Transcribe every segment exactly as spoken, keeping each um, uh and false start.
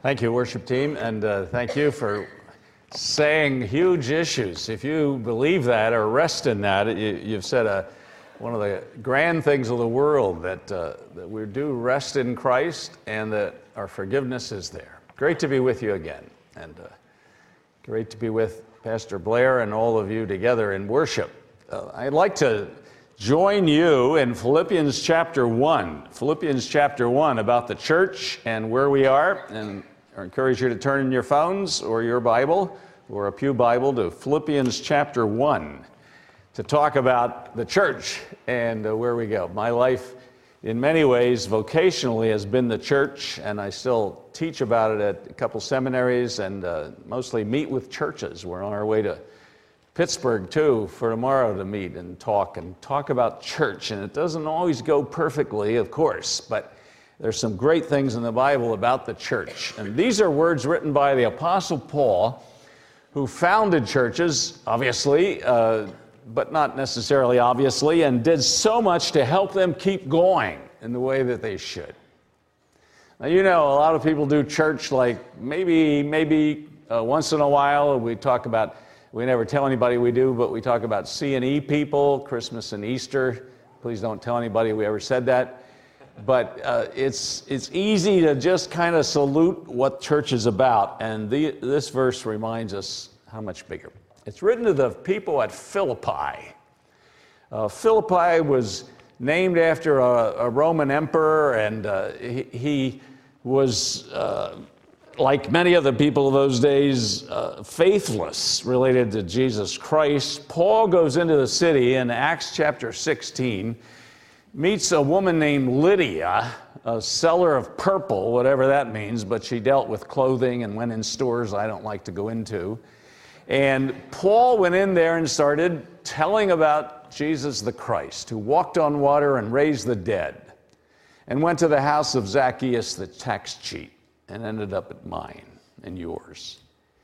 Thank you, worship team, and uh, thank you for saying huge issues. If you believe that or rest in that, you, you've said a, one of the grand things of the world, that, uh, that we do rest in Christ and that our forgiveness is there. Great to be with you again, and uh, great to be with Pastor Blair and all of you together in worship. Uh, I'd like to join you in Philippians chapter one. Philippians chapter one, about the church and where we are. And I encourage you to turn in your phones or your Bible or a pew Bible to Philippians chapter one to talk about the church and uh, where we go. My life, in many ways, vocationally has been the church, and I still teach about it at a couple seminaries and uh, mostly meet with churches. We're on our way to Pittsburgh, too, for tomorrow to meet and talk and talk about church. And it doesn't always go perfectly, of course, but there's some great things in the Bible about the church. And these are words written by the Apostle Paul, who founded churches, obviously, uh, but not necessarily obviously, and did so much to help them keep going in the way that they should. Now, you know, a lot of people do church like maybe, maybe uh, once in a while. We talk about We never tell anybody we do, but we talk about C and E people, Christmas and Easter. Please don't tell anybody we ever said that. But uh, it's it's easy to just kind of salute what church is about, and the, this verse reminds us how much bigger. It's written to the people at Philippi. Uh, Philippi was named after a, a Roman emperor, and uh, he, he was... Uh, like many of the people of those days, uh, faithless related to Jesus Christ. Paul goes into the city in Acts chapter sixteen, meets a woman named Lydia, a seller of purple, whatever that means, but she dealt with clothing and went in stores I don't like to go into. And Paul went in there and started telling about Jesus the Christ, who walked on water and raised the dead, and went to the house of Zacchaeus the tax cheat, and ended up at mine and yours.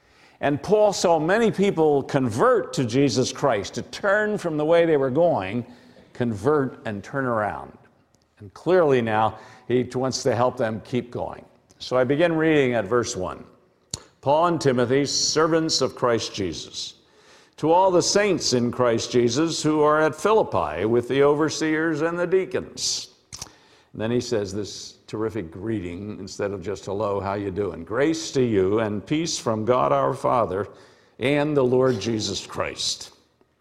And Paul saw many people convert to Jesus Christ, to turn from the way they were going, convert and turn around. And clearly now he wants to help them keep going. So I begin reading at verse one. Paul and Timothy, servants of Christ Jesus, to all the saints in Christ Jesus who are at Philippi with the overseers and the deacons. And then he says this terrific greeting instead of just hello, how you doing? Grace to you and peace from God our Father and the Lord Jesus Christ.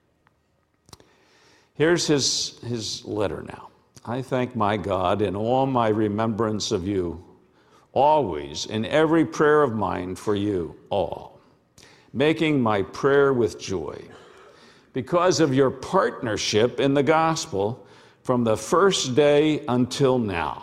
Here's his, his letter now. I thank my God in all my remembrance of you, always in every prayer of mine for you all, making my prayer with joy, because of your partnership in the gospel from the first day until now.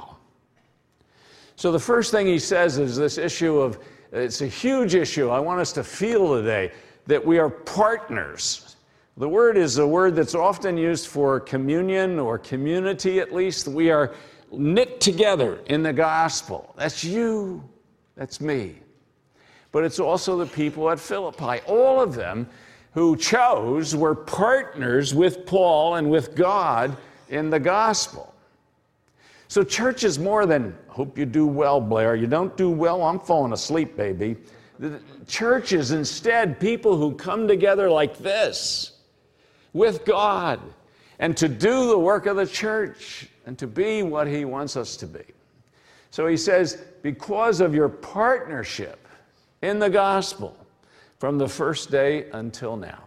So the first thing he says is this issue of, it's a huge issue I want us to feel today, that we are partners. The word is a word that's often used for communion or community at least. We are knit together in the gospel. That's you, that's me. But it's also the people at Philippi. All of them who chose were partners with Paul and with God in the gospel. So church is more than, hope you do well, Blair. You don't do well, I'm falling asleep, baby. The church is instead people who come together like this with God and to do the work of the church and to be what he wants us to be. So he says, because of your partnership in the gospel from the first day until now.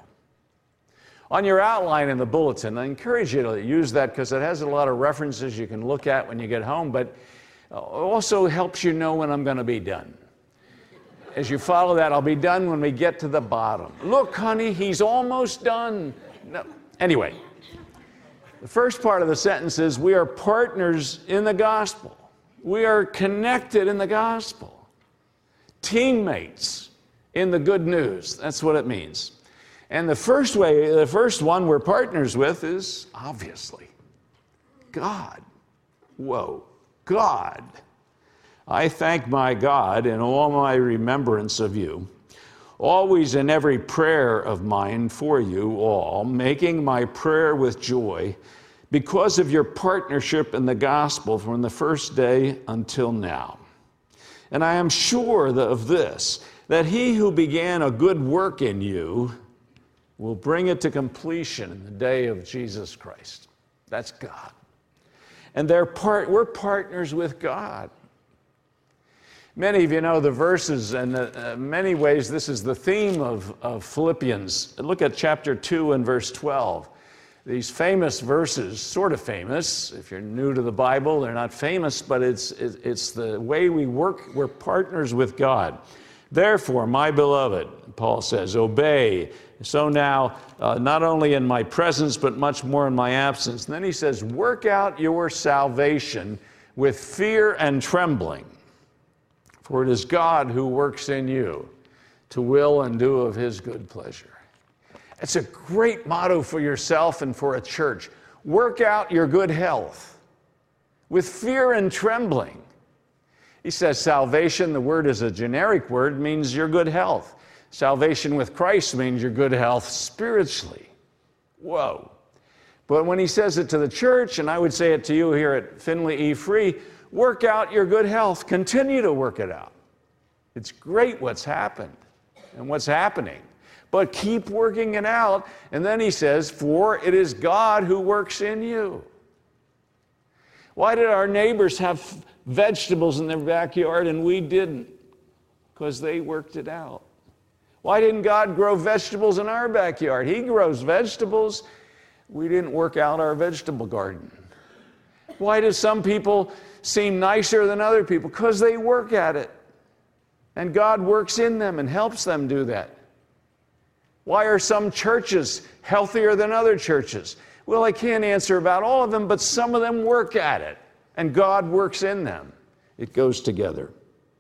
On your outline in the bulletin, I encourage you to use that because it has a lot of references you can look at when you get home, but also helps you know when I'm going to be done. As you follow that, I'll be done when we get to the bottom. Look, honey, he's almost done. No. Anyway, the first part of the sentence is we are partners in the gospel. We are connected in the gospel. Teammates in the good news. That's what it means. And the first way, the first one we're partners with is obviously God. Whoa, God. I thank my God in all my remembrance of you, always in every prayer of mine for you all, making my prayer with joy because of your partnership in the gospel from the first day until now. And I am sure of this, that he who began a good work in you will bring it to completion in the day of Jesus Christ. That's God. And they're part, we're partners with God. Many of you know the verses, and in uh, many ways this is the theme of, of Philippians. Look at chapter two and verse twelve. These famous verses, sort of famous. If you're new to the Bible, they're not famous, but it's, it's the way we work. We're partners with God. Therefore, my beloved, Paul says, obey. So now, uh, not only in my presence, but much more in my absence. And then he says, work out your salvation with fear and trembling. For it is God who works in you to will and do of his good pleasure. It's a great motto for yourself and for a church. Work out your good health with fear and trembling. He says salvation, the word is a generic word, means your good health. Salvation with Christ means your good health spiritually. Whoa. But when he says it to the church, and I would say it to you here at Finley E. Free, work out your good health. Continue to work it out. It's great what's happened and what's happening. But keep working it out. And then he says, for it is God who works in you. Why did our neighbors have vegetables in their backyard and we didn't? Because they worked it out. Why didn't God grow vegetables in our backyard? He grows vegetables. We didn't work out our vegetable garden. Why do some people seem nicer than other people? Because they work at it. And God works in them and helps them do that. Why are some churches healthier than other churches? Well, I can't answer about all of them, but some of them work at it, and God works in them. It goes together.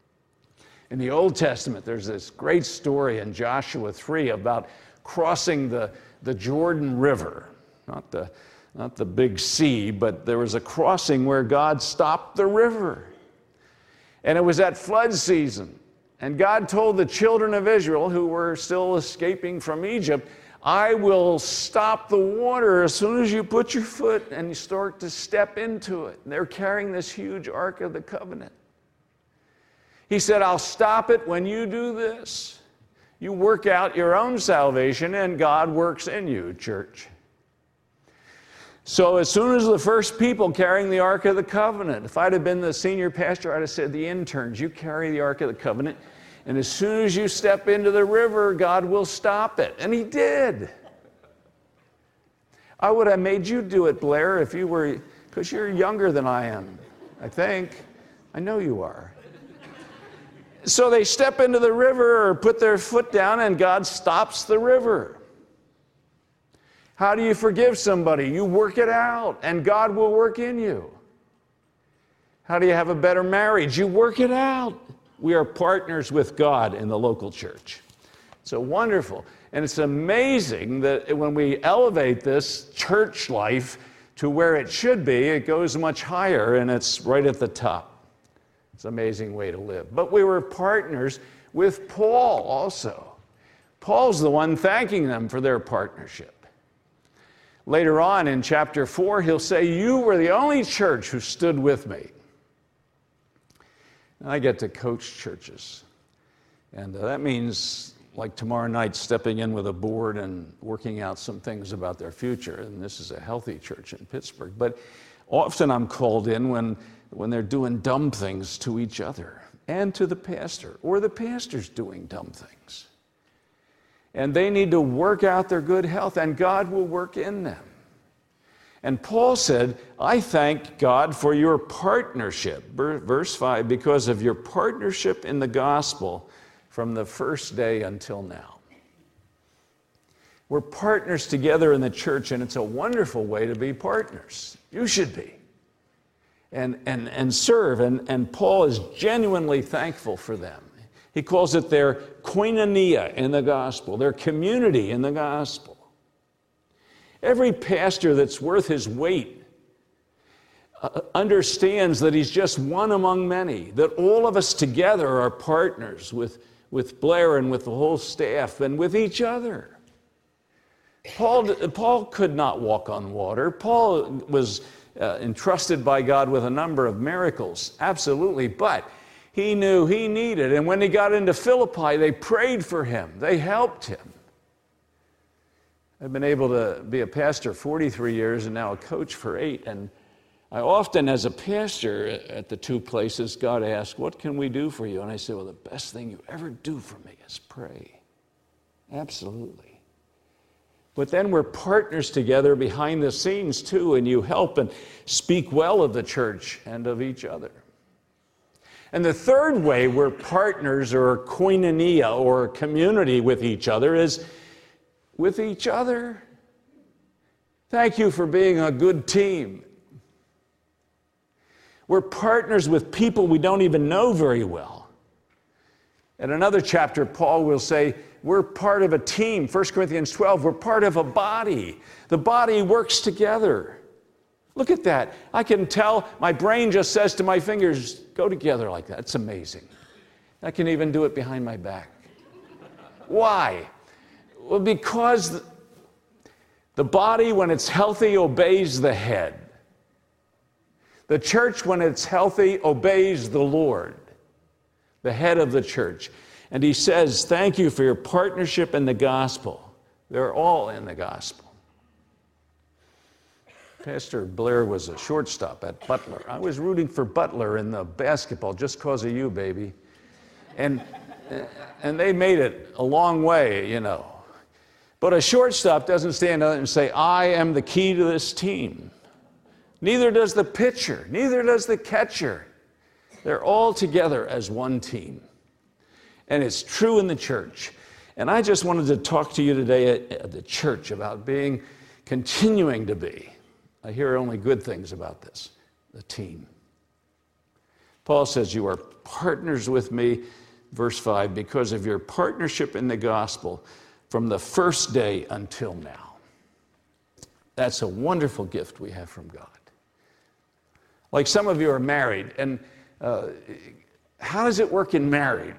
In the Old Testament, there's this great story in Joshua three about crossing the, the Jordan River. Not the, not the big sea, but there was a crossing where God stopped the river. And it was at flood season. And God told the children of Israel, who were still escaping from Egypt, I will stop the water as soon as you put your foot and you start to step into it. And they're carrying this huge Ark of the Covenant. He said, I'll stop it when you do this. You work out your own salvation and God works in you, church. So as soon as the first people carrying the Ark of the Covenant, if I'd have been the senior pastor, I'd have said, the interns, you carry the Ark of the Covenant, and as soon as you step into the river, God will stop it. And he did. I would have made you do it, Blair, if you were, because you're younger than I am, I think. I know you are. So they step into the river or put their foot down, and God stops the river. How do you forgive somebody? You work it out, and God will work in you. How do you have a better marriage? You work it out. We are partners with God in the local church. So wonderful. And it's amazing that when we elevate this church life to where it should be, it goes much higher, and it's right at the top. It's an amazing way to live. But we were partners with Paul also. Paul's the one thanking them for their partnership. Later on in chapter four, he'll say, you were the only church who stood with me. And I get to coach churches. And uh, that means, like tomorrow night, stepping in with a board and working out some things about their future. And this is a healthy church in Pittsburgh. But often I'm called in when, when they're doing dumb things to each other and to the pastor, or the pastor's doing dumb things. And they need to work out their good health, and God will work in them. And Paul said, I thank God for your partnership, verse five, because of your partnership in the gospel from the first day until now. We're partners together in the church, and it's a wonderful way to be partners. You should be. And, and, and serve, and, and Paul is genuinely thankful for them. He calls it their koinonia in the gospel, their community in the gospel. Every pastor that's worth his weight uh, understands that he's just one among many, that all of us together are partners with, with Blair and with the whole staff and with each other. Paul, Paul could not walk on water. Paul was uh, entrusted by God with a number of miracles, absolutely, but he knew he needed. And when he got into Philippi, they prayed for him. They helped him. I've been able to be a pastor forty-three years and now a coach for eight. And I often, as a pastor at the two places, God asks, what can we do for you? And I say, well, the best thing you ever do for me is pray. Absolutely. But then we're partners together behind the scenes too, and you help and speak well of the church and of each other. And the third way we're partners or koinonia or community with each other is with each other. Thank you for being a good team. We're partners with people we don't even know very well. In another chapter, Paul will say, we're part of a team. First Corinthians twelve, we're part of a body. The body works together. Look at that. I can tell, my brain just says to my fingers, go together like that. It's amazing. I can even do it behind my back. Why? Well, because the body, when it's healthy, obeys the head. The church, when it's healthy, obeys the Lord, the head of the church. And he says, thank you for your partnership in the gospel. They're all in the gospel. Pastor Blair was a shortstop at Butler. I was rooting for Butler in the basketball just because of you, baby. And, and they made it a long way, you know. But a shortstop doesn't stand up and say, I am the key to this team. Neither does the pitcher, neither does the catcher. They're all together as one team. And it's true in the church. And I just wanted to talk to you today at, at the church about being, continuing to be. I hear only good things about this, the team. Paul says, you are partners with me, verse five, because of your partnership in the gospel from the first day until now. That's a wonderful gift we have from God. Like some of you are married, and uh, how does it work in marriage?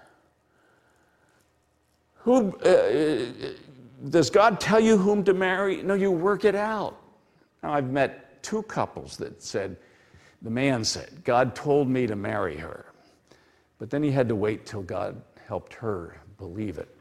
Who, uh, does God tell you whom to marry? No, you work it out. Now, I've met two couples that said, the man said, God told me to marry her. But then he had to wait till God helped her believe it.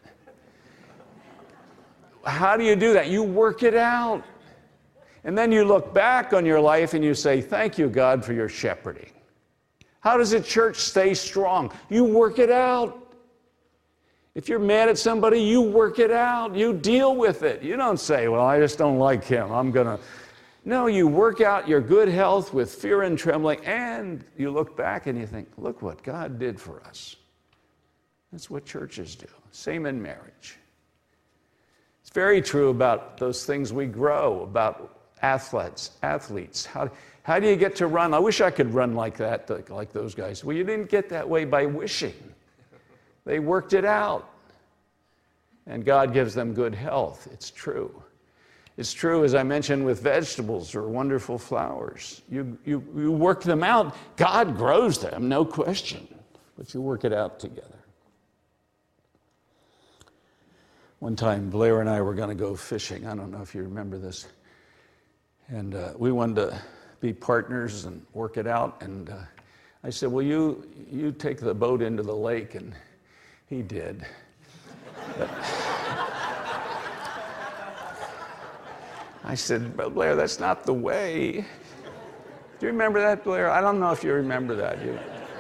How do you do that? You work it out. And then you look back on your life and you say, thank you, God, for your shepherding. How does a church stay strong? You work it out. If you're mad at somebody, you work it out. You deal with it. You don't say, well, I just don't like him. I'm going to... No, you work out your good health with fear and trembling, and you look back and you think, look what God did for us. That's what churches do. Same in marriage. It's very true about those things we grow, about athletes, athletes. How, how do you get to run? I wish I could run like that, like those guys. Well, you didn't get that way by wishing. They worked it out. And God gives them good health. It's true. It's true, as I mentioned, with vegetables or wonderful flowers. You, you, you work them out. God grows them, no question. But you work it out together. One time, Blair and I were going to go fishing. I don't know if you remember this. And uh, we wanted to be partners and work it out. And uh, I said, well, you, you take the boat into the lake. And he did. But I said, but Blair, that's not the way. Do you remember that, Blair? I don't know if you remember that. You...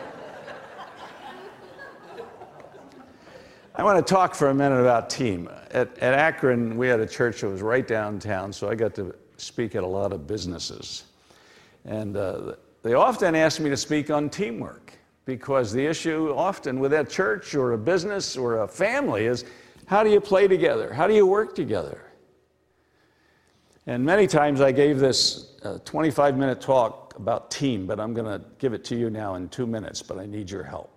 I want to talk for a minute about team. At, at Akron, we had a church that was right downtown, so I got to speak at a lot of businesses. And uh, they often ask me to speak on teamwork, because the issue often with that church or a business or a family is, how do you play together? How do you work together? And many times I gave this uh, twenty-five minute talk about team, but I'm going to give it to you now in two minutes, but I need your help.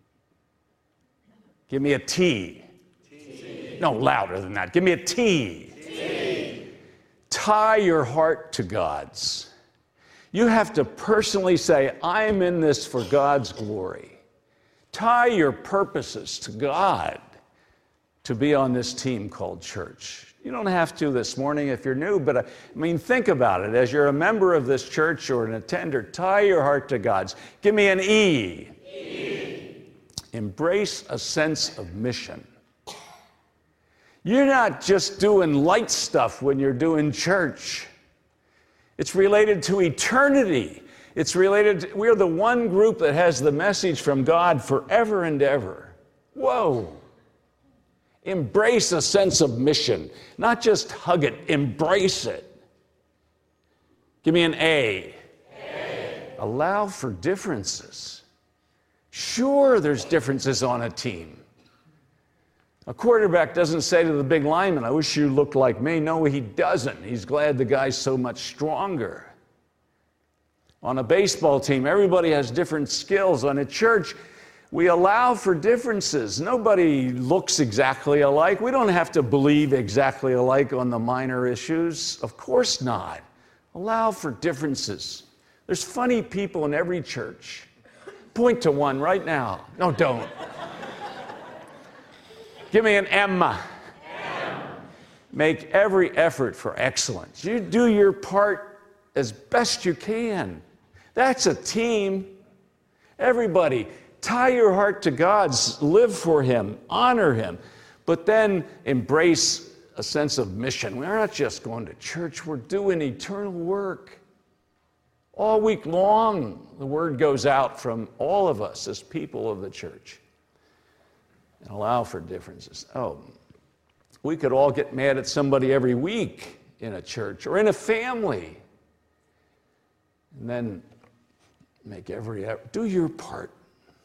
Give me a T. T. No, louder than that. Give me a T. T. Tie your heart to God's. You have to personally say, I'm in this for God's glory. Tie your purposes to God to be on this team called church. You don't have to this morning if you're new, but I mean, think about it. As you're a member of this church or an attender, tie your heart to God's. Give me an E. E. Embrace a sense of mission. You're not just doing light stuff when you're doing church. It's related to eternity. It's related to, we're the one group that has the message from God forever and ever. Whoa. Embrace a sense of mission. Not just hug it, embrace it. Give me an A. A. Allow for differences. Sure, there's differences on a team. A quarterback doesn't say to the big lineman, I wish you looked like me. No, he doesn't. He's glad the guy's so much stronger. On a baseball team, everybody has different skills. On a church, we allow for differences. Nobody looks exactly alike. We don't have to believe exactly alike on the minor issues. Of course not. Allow for differences. There's funny people in every church. Point to one right now. No, don't. Give me an M. M. Make every effort for excellence. You do your part as best you can. That's a team. Everybody, tie your heart to God, live for Him, honor Him, but then embrace a sense of mission. We're not just going to church, we're doing eternal work. All week long, the word goes out from all of us as people of the church. And allow for differences. Oh, we could all get mad at somebody every week in a church or in a family. And then make every effort. Do your part.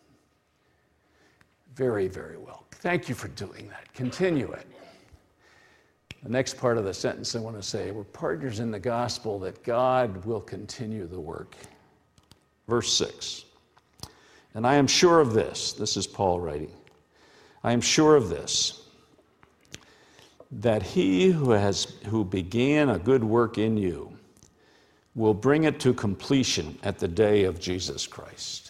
Very, very well. Thank you for doing that. Continue it. The next part of the sentence I want to say, we're partners in the gospel that God will continue the work. Verse six. And I am sure of this. This is Paul writing. I am sure of this, that he who has who began a good work in you will bring it to completion at the day of Jesus Christ.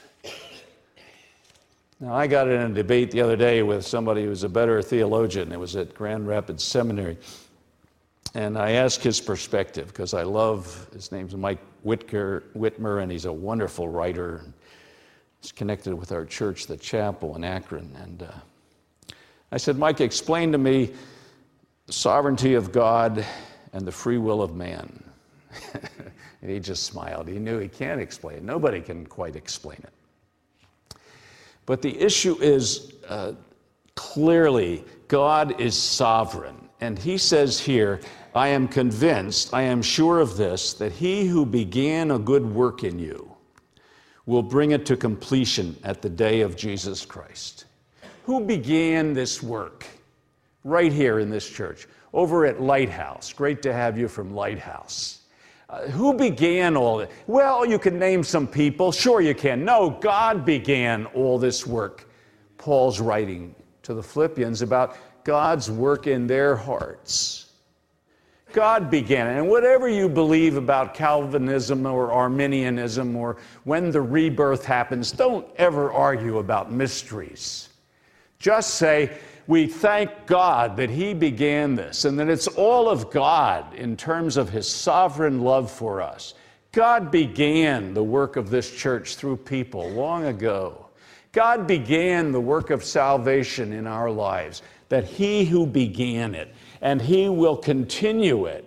Now, I got in a debate the other day with somebody who was a better theologian. It was at Grand Rapids Seminary. And I asked his perspective because I love, his name's Mike Whitker, Whitmer, and he's a wonderful writer. He's connected with our church, the chapel in Akron. And uh, I said, Mike, explain to me the sovereignty of God and the free will of man. And he just smiled. He knew he can't explain it. Nobody can quite explain it. But the issue is uh, clearly God is sovereign. And he says here, I am convinced, I am sure of this, that he who began a good work in you will bring it to completion at the day of Jesus Christ. Who began this work? Right here in this church, over at Lighthouse. Great to have you from Lighthouse. Uh, who began all this? Well, you can name some people. Sure you can. No, God began all this work. Paul's writing to the Philippians about God's work in their hearts. God began it. And whatever you believe about Calvinism or Arminianism or when the rebirth happens, don't ever argue about mysteries. Just say, we thank God that He began this and that it's all of God in terms of His sovereign love for us. God began the work of this church through people long ago. God began the work of salvation in our lives, that He who began it, and He will continue it.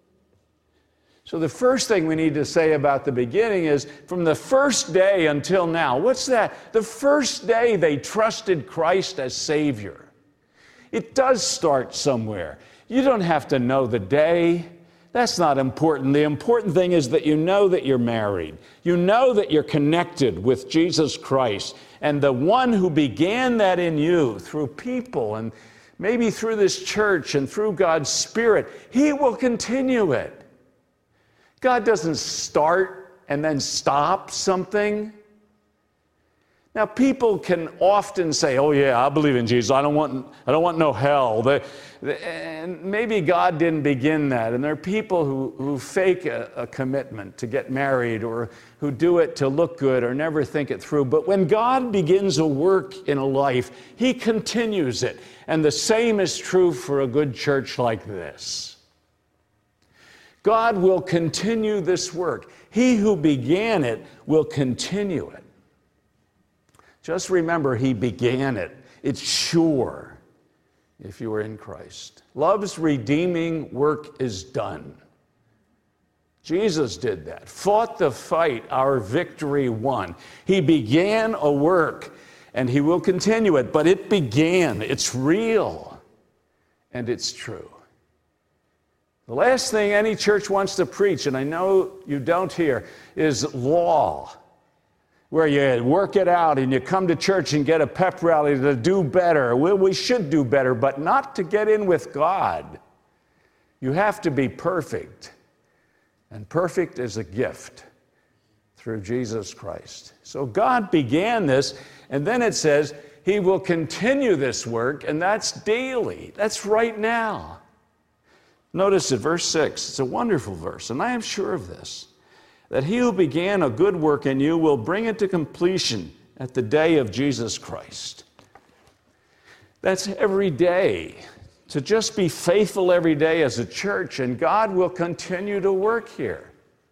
So the first thing we need to say about the beginning is, from the first day until now, what's that? The first day they trusted Christ as Savior. It does start somewhere. You don't have to know the day. That's not important. The important thing is that you know that you're married. You know that you're connected with Jesus Christ. And the one who began that in you through people and maybe through this church and through God's Spirit, He will continue it. God doesn't start and then stop something. Now, people can often say, oh yeah, I believe in Jesus. I don't want, I don't want no hell. They, they, and maybe God didn't begin that. And there are people who, who fake a, a commitment to get married or who do it to look good or never think it through. But when God begins a work in a life, He continues it. And the same is true for a good church like this. God will continue this work. He who began it will continue it. Just remember, he began it. It's sure if you are in Christ. Love's redeeming work is done. Jesus did that, fought the fight, our victory won. He began a work, and he will continue it, but it began. It's real, and it's true. The last thing any church wants to preach, and I know you don't hear, is law, where you work it out and you come to church and get a pep rally to do better. Well, we should do better, but not to get in with God. You have to be perfect. And perfect is a gift through Jesus Christ. So God began this, and then it says he will continue this work, and that's daily. That's right now. Notice at verse six, it's a wonderful verse, and I am sure of this, that he who began a good work in you will bring it to completion at the day of Jesus Christ. That's every day. To just be faithful every day as a church, and God will continue to work here.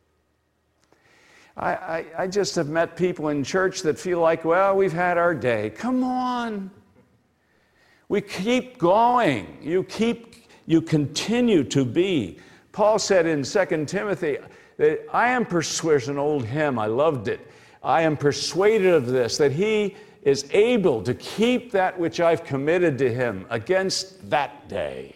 I, I, I just have met people in church that feel like, well, we've had our day. Come on. We keep going. You keep, you continue to be. Paul said in Second Timothy, that I am persuaded, an old hymn, I loved it. I am persuaded of this, that he is able to keep that which I've committed to him against that day.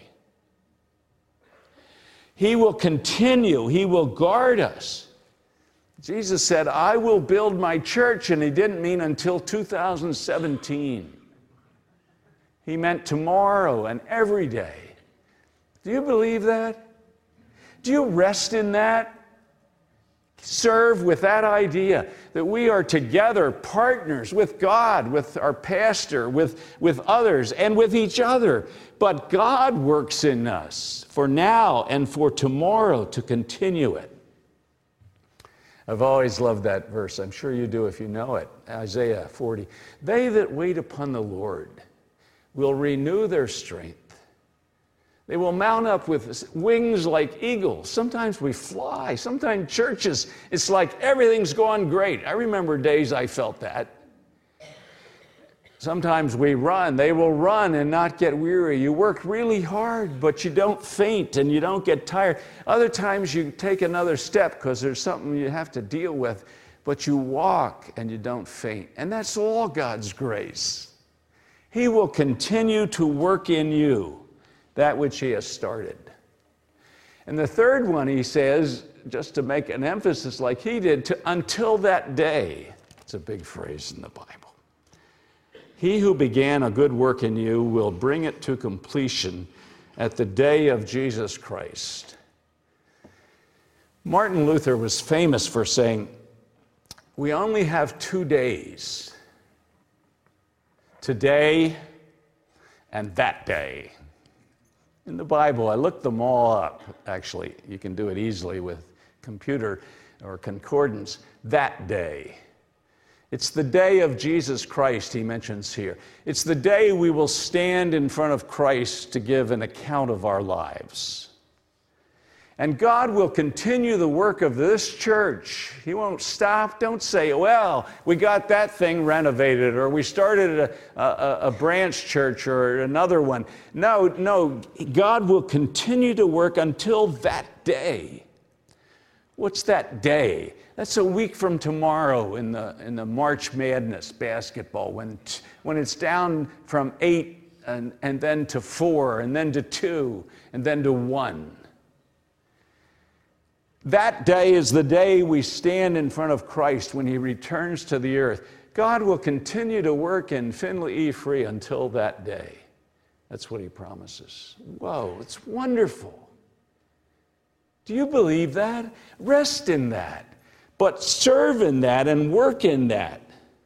He will continue. He will guard us. Jesus said, I will build my church, and he didn't mean until two thousand seventeen. He meant tomorrow and every day. Do you believe that? Do you rest in that? Serve with that idea that we are together partners with God, with our pastor, with, with others, and with each other. But God works in us for now and for tomorrow to continue it. I've always loved that verse. I'm sure you do if you know it. Isaiah forty. They that wait upon the Lord will renew their strength. They will mount up with wings like eagles. Sometimes we fly. Sometimes churches, it's like everything's going great. I remember days I felt that. Sometimes we run. They will run and not get weary. You work really hard, but you don't faint and you don't get tired. Other times you take another step because there's something you have to deal with, but you walk and you don't faint. And that's all God's grace. He will continue to work in you that which he has started. And the third one, he says, just to make an emphasis like he did, to until that day. It's a big phrase in the Bible. He who began a good work in you will bring it to completion at the day of Jesus Christ. Martin Luther was famous for saying, we only have two days, today and that day. In the Bible, I looked them all up, actually. You can do it easily with computer or concordance. That day. It's the day of Jesus Christ, he mentions here. It's the day we will stand in front of Christ to give an account of our lives. And God will continue the work of this church. He won't stop. Don't say, well, we got that thing renovated, or we started a, a, a branch church or another one. No, no, God will continue to work until that day. What's that day? That's a week from tomorrow in the, in the March Madness basketball, when, when it's down from eight and, and then to four and then to two and then to one. That day is the day we stand in front of Christ when he returns to the earth. God will continue to work in Findlay E. Free until that day. That's what he promises. Whoa, it's wonderful. Do you believe that? Rest in that. But serve in that and work in that.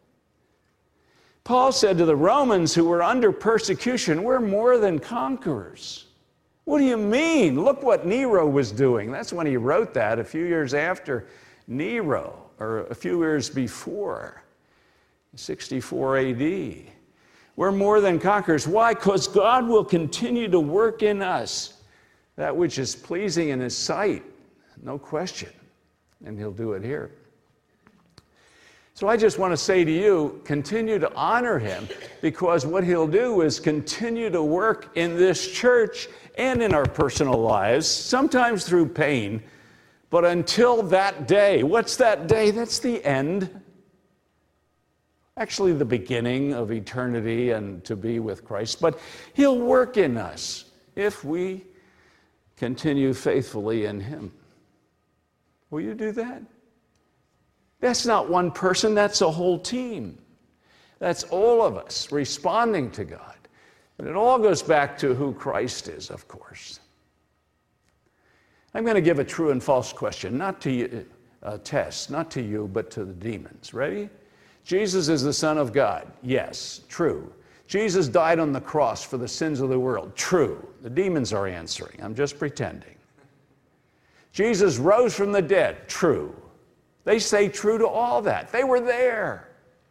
Paul said to the Romans who were under persecution, we're more than conquerors. What do you mean? Look what Nero was doing. That's when he wrote that, a few years after Nero, or a few years before, sixty-four A D. We're more than conquerors. Why? Because God will continue to work in us that which is pleasing in his sight, no question. And he'll do it here. So I just want to say to you, continue to honor him, because what he'll do is continue to work in this church and in our personal lives, sometimes through pain. But until that day, what's that day? That's the end. Actually, the beginning of eternity and to be with Christ. But he'll work in us if we continue faithfully in him. Will you do that? That's not one person, that's a whole team. That's all of us responding to God. And it all goes back to who Christ is, of course. I'm going to give a true and false question, not to you, a test, not to you, but to the demons. Ready? Jesus is the Son of God. Yes, true. Jesus died on the cross for the sins of the world. True. The demons are answering. I'm just pretending. Jesus rose from the dead. True. They say true to all that. They were there.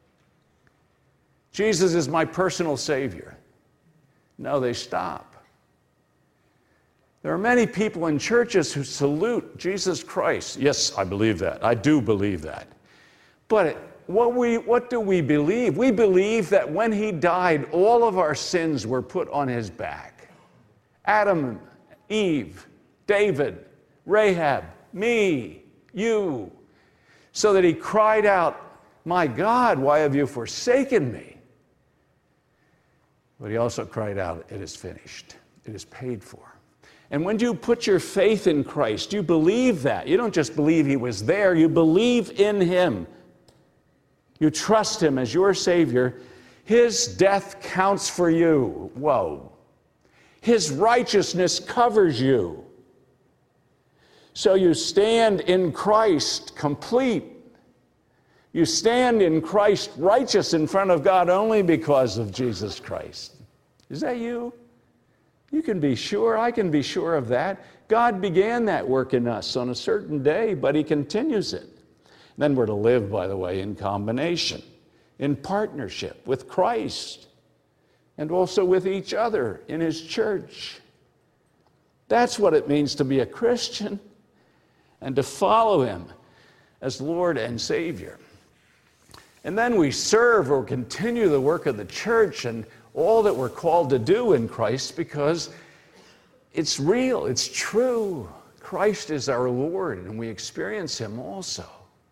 Jesus is my personal Savior. No, they stop. There are many people in churches who salute Jesus Christ. Yes, I believe that. I do believe that. But what, we, what do we believe? We believe that when he died, all of our sins were put on his back. Adam, Eve, David, Rahab, me, you. So that he cried out, "My God, why have you forsaken me?" But he also cried out, "It is finished. It is paid for." And when you put your faith in Christ, you believe that. You don't just believe he was there, you believe in him. You trust him as your Savior. His death counts for you. Whoa. His righteousness covers you. So you stand in Christ complete. You stand in Christ righteous in front of God only because of Jesus Christ. Is that you? You can be sure. I can be sure of that. God began that work in us on a certain day, but he continues it. Then we're to live, by the way, in combination, in partnership with Christ, and also with each other in his church. That's what it means to be a Christian and to follow him as Lord and Savior. And then we serve or continue the work of the church and all that we're called to do in Christ, because it's real, it's true. Christ is our Lord, and we experience him also.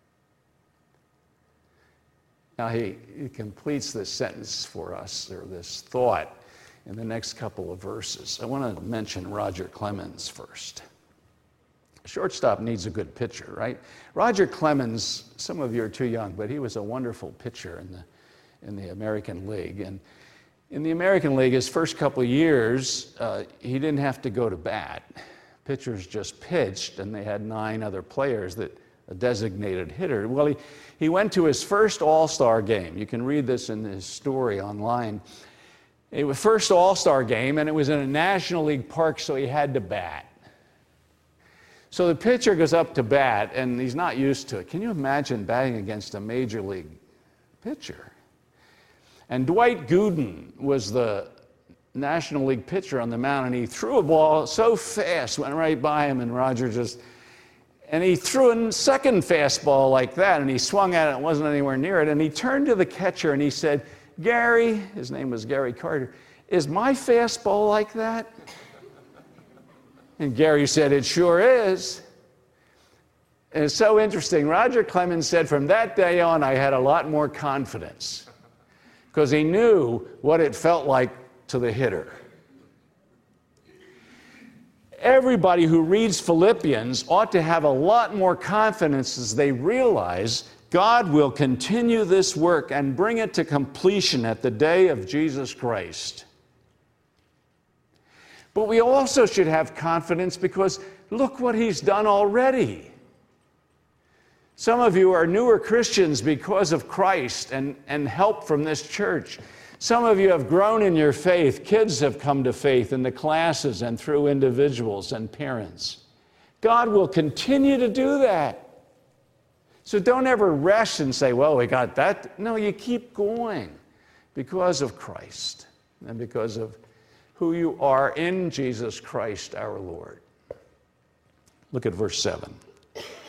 Now he, he completes this sentence for us, or this thought, in the next couple of verses. I want to mention Roger Clemens first. Shortstop needs a good pitcher, right? Roger Clemens, some of you are too young, but he was a wonderful pitcher in the, in the American League. And in the American League, his first couple of years, uh, he didn't have to go to bat. Pitchers just pitched, and they had nine other players, that a designated hitter. Well, he, he went to his first All-Star game. You can read this in his story online. It was first All-Star game, and it was in a National League park, so he had to bat. So the pitcher goes up to bat, and he's not used to it. Can you imagine batting against a major league pitcher? And Dwight Gooden was the National League pitcher on the mound, and he threw a ball so fast, went right by him, and Roger just, and he threw a second fastball like that, and he swung at it, and it wasn't anywhere near it, and he turned to the catcher and he said, "Gary," his name was Gary Carter, "is my fastball like that?" And Gary said, "It sure is." And it's so interesting. Roger Clemens said, "From that day on, I had a lot more confidence," because he knew what it felt like to the hitter. Everybody who reads Philippians ought to have a lot more confidence as they realize God will continue this work and bring it to completion at the day of Jesus Christ. But we also should have confidence because look what he's done already. Some of you are newer Christians because of Christ and, and help from this church. Some of you have grown in your faith. Kids have come to faith in the classes and through individuals and parents. God will continue to do that. So don't ever rest and say, "Well, we got that." No, you keep going because of Christ and because of who you are in Jesus Christ our Lord. Look at verse seven.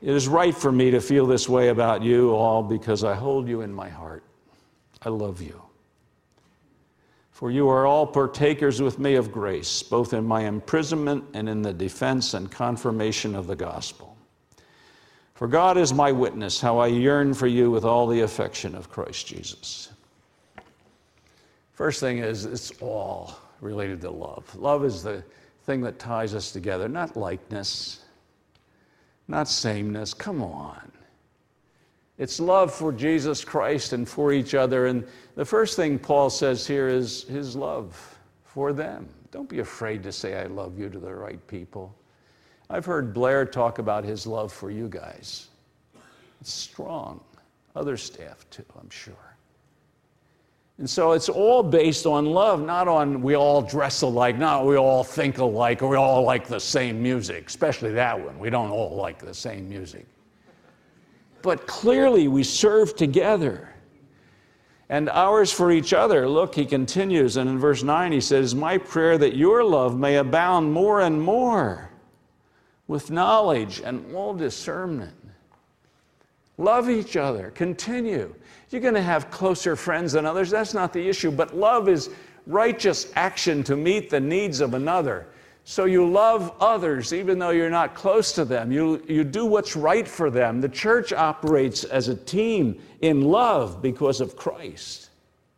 It is right for me to feel this way about you all because I hold you in my heart. I love you. For you are all partakers with me of grace, both in my imprisonment and in the defense and confirmation of the gospel. For God is my witness, how I yearn for you with all the affection of Christ Jesus. First thing is, it's all related to love. Love is the thing that ties us together, not likeness, not sameness. Come on. It's love for Jesus Christ and for each other. And the first thing Paul says here is his love for them. Don't be afraid to say I love you to the right people. I've heard Blair talk about his love for you guys. It's strong. Other staff too, I'm sure. And so it's all based on love, not on we all dress alike, not we all think alike, or we all like the same music, especially that one. We don't all like the same music. But clearly we serve together. And ours for each other. Look, he continues, and in verse nine he says, my prayer that your love may abound more and more with knowledge and all discernment. Love each other. Continue. You're going to have closer friends than others. That's not the issue. But love is righteous action to meet the needs of another. So you love others even though you're not close to them. You, you do what's right for them. The church operates as a team in love because of Christ.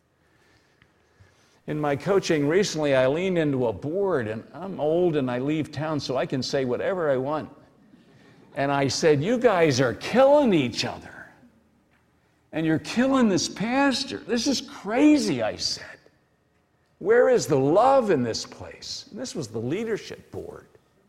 In my coaching recently, I leaned into a board, and I'm old and I leave town so I can say whatever I want. And I said, you guys are killing each other. And you're killing this pastor. This is crazy, I said. Where is the love in this place? And this was the leadership board.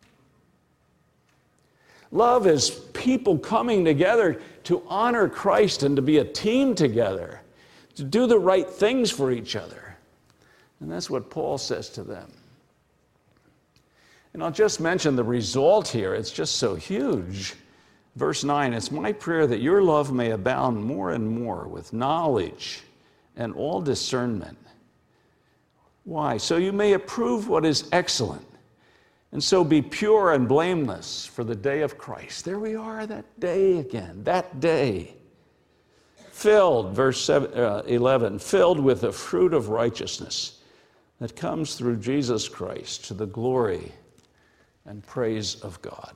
Love is people coming together to honor Christ and to be a team together, to do the right things for each other. And that's what Paul says to them. And I'll just mention the result here. It's just so huge. Verse nine, it's my prayer that your love may abound more and more with knowledge and all discernment. Why? So you may approve what is excellent, and so be pure and blameless for the day of Christ. There we are, that day again, that day. Filled, verse seven, uh, eleven, filled with the fruit of righteousness that comes through Jesus Christ to the glory and praise of God.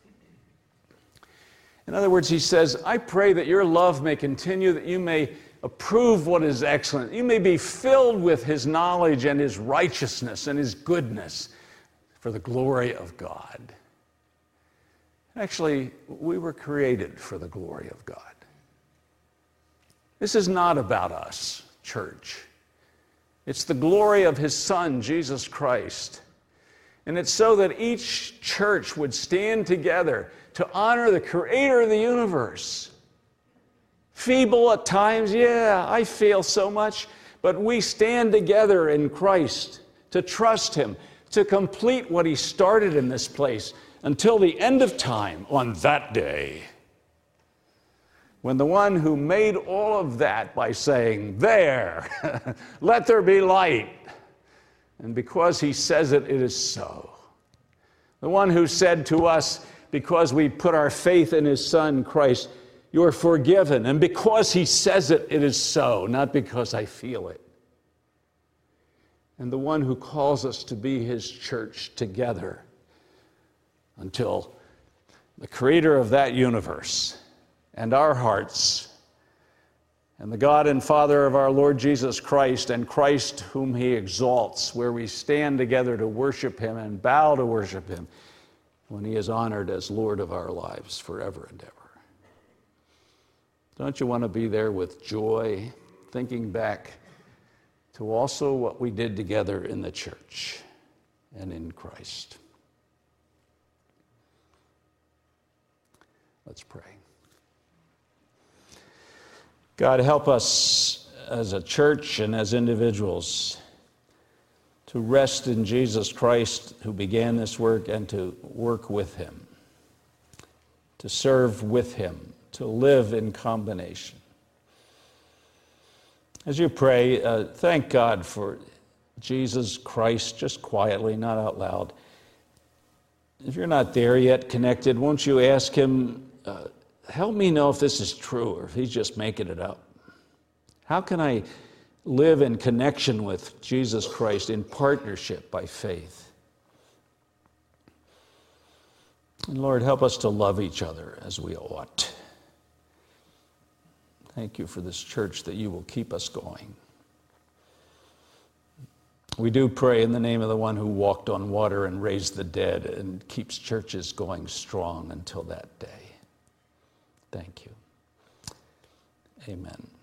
In other words, he says, I pray that your love may continue, that you may approve what is excellent. You may be filled with his knowledge and his righteousness and his goodness for the glory of God. Actually, we were created for the glory of God. This is not about us, church. It's the glory of his Son, Jesus Christ. And it's so that each church would stand together to honor the creator of the universe. Feeble at times, yeah, I fail so much, but we stand together in Christ to trust him, to complete what he started in this place until the end of time on that day. When the one who made all of that by saying, there, let there be light, and because he says it, it is so. The one who said to us, because we put our faith in his Son, Christ, you're forgiven. And because he says it, it is so, not because I feel it. And the one who calls us to be his church together until the creator of that universe and our hearts and the God and Father of our Lord Jesus Christ and Christ whom he exalts, where we stand together to worship him and bow to worship him when he is honored as Lord of our lives forever and ever. Don't you want to be there with joy, thinking back to also what we did together in the church and in Christ? Let's pray. God, help us as a church and as individuals to rest in Jesus Christ, who began this work, and to work with him, to serve with him, to live in combination. As you pray, uh, thank God for Jesus Christ, just quietly, not out loud. If you're not there yet connected, won't you ask him, uh, help me know if this is true or if he's just making it up. How can I live in connection with Jesus Christ in partnership by faith? And Lord, help us to love each other as we ought. Thank you for this church that you will keep us going. We do pray in the name of the one who walked on water and raised the dead and keeps churches going strong until that day. Thank you. Amen.